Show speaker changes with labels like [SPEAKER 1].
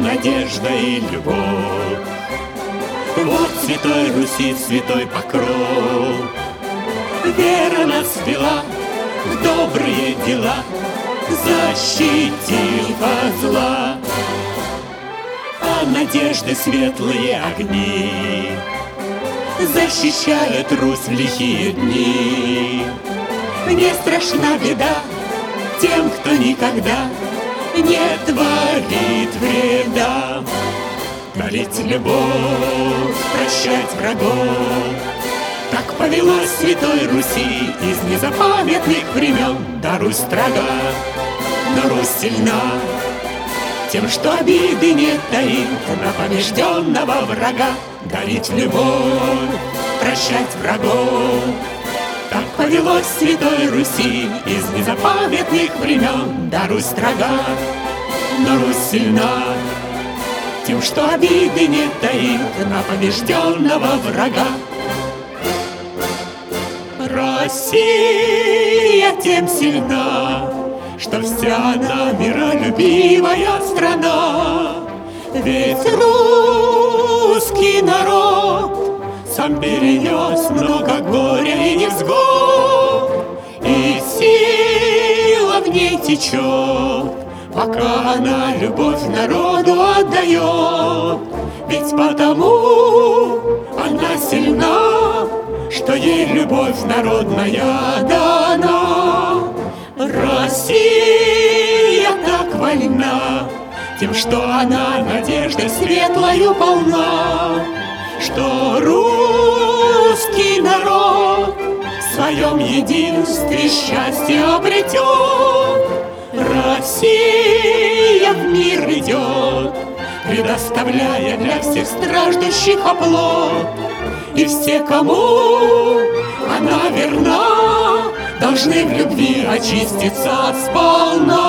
[SPEAKER 1] надежда и любовь. Вот святой Руси святой покров. Вера нас вела в добрые дела, защитив от зла. А надежды светлые огни защищают Русь в лихие дни. Не страшна беда тем, кто никогда не творит вреда. Дарить любовь, прощать врагов, так повелось святой Руси из незапамятных времен. Да Русь строга, но Русь сильна тем, что обиды не таит на побежденного врага. Дарить любовь, прощать врагов, так повелось святой Руси из незапамятных времен. Да Русь строга, но Русь сильна тем, что обиды не таит на побежденного врага. Россия тем сильна, что вся она миролюбивая страна. Ведь русский народ сам перенес много горя и невзгод, и сила в ней течет, пока она любовь народу отдает. Ведь потому она сильна, что ей любовь народная дана. Россия так вольна тем, что она надеждой светлою полна, что русский народ в своем единстве счастье обретет. Россия в мир идет, предоставляя для всех страждущих оплот. И все, кому она верна, должны в любви очиститься сполна.